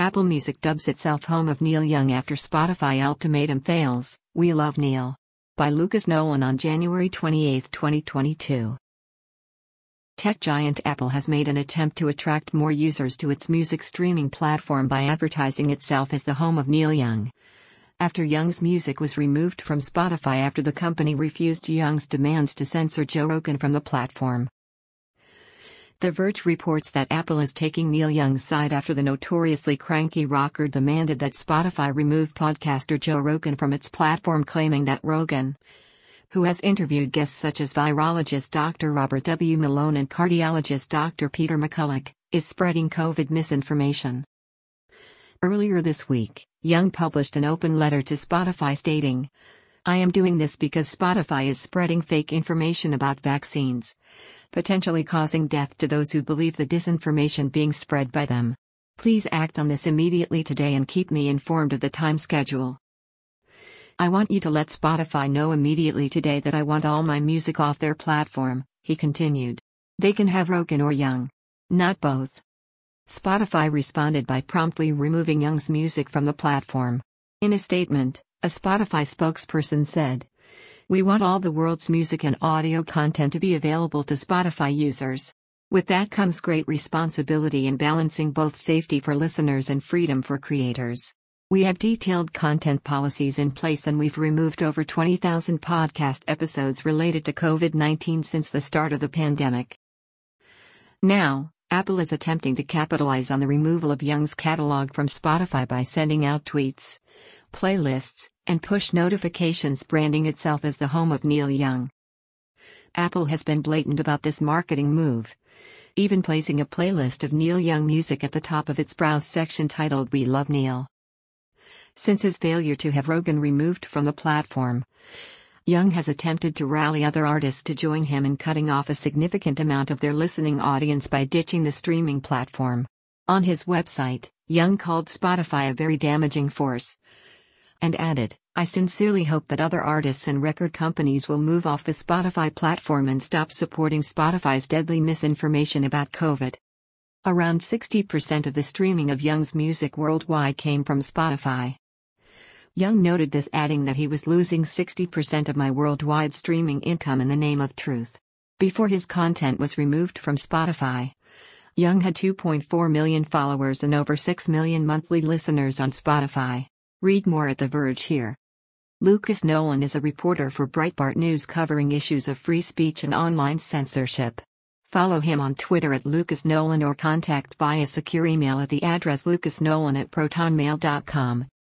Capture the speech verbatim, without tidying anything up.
Apple Music dubs itself home of Neil Young after Spotify ultimatum fails. We Love Neil. By Lucas Nolan on January twenty-eighth, twenty twenty-two. Tech giant Apple has made an attempt to attract more users to its music streaming platform by advertising itself as the home of Neil Young. After Young's music was removed from Spotify after the company refused Young's demands to censor Joe Rogan from the platform. The Verge reports that Apple is taking Neil Young's side after the notoriously cranky rocker demanded that Spotify remove podcaster Joe Rogan from its platform, claiming that Rogan, who has interviewed guests such as virologist Doctor Robert W. Malone and cardiologist Doctor Peter McCullough, is spreading COVID misinformation. Earlier this week, Young published an open letter to Spotify stating, "I am doing this because Spotify is spreading fake information about vaccines, potentially causing death to those who believe the disinformation being spread by them. Please act on this immediately today and keep me informed of the time schedule. I want you to let Spotify know immediately today that I want all my music off their platform," he continued. "They can have Rogan or Young. Not both." Spotify responded by promptly removing Young's music from the platform. In a statement, a Spotify spokesperson said, "We want all the world's music and audio content to be available to Spotify users. With that comes great responsibility in balancing both safety for listeners and freedom for creators. We have detailed content policies in place and we've removed over twenty thousand podcast episodes related to COVID nineteen since the start of the pandemic." Now, Apple is attempting to capitalize on the removal of Young's catalog from Spotify by sending out tweets, playlists, and push notifications branding itself as the home of Neil Young. Apple has been blatant about this marketing move, even placing a playlist of Neil Young music at the top of its browse section titled We Love Neil. Since his failure to have Rogan removed from the platform, Young has attempted to rally other artists to join him in cutting off a significant amount of their listening audience by ditching the streaming platform. On his website, Young called Spotify a very damaging force, and added, "I sincerely hope that other artists and record companies will move off the Spotify platform and stop supporting Spotify's deadly misinformation about COVID." Around sixty percent of the streaming of Young's music worldwide came from Spotify. Young noted this, adding that he was losing sixty percent of my worldwide streaming income in the name of truth. Before his content was removed from Spotify, Young had two point four million followers and over six million monthly listeners on Spotify. Read more at The Verge here. Lucas Nolan is a reporter for Breitbart News covering issues of free speech and online censorship. Follow him on Twitter at Lucas Nolan or contact via secure email at the address lucasnolan at protonmail dot com.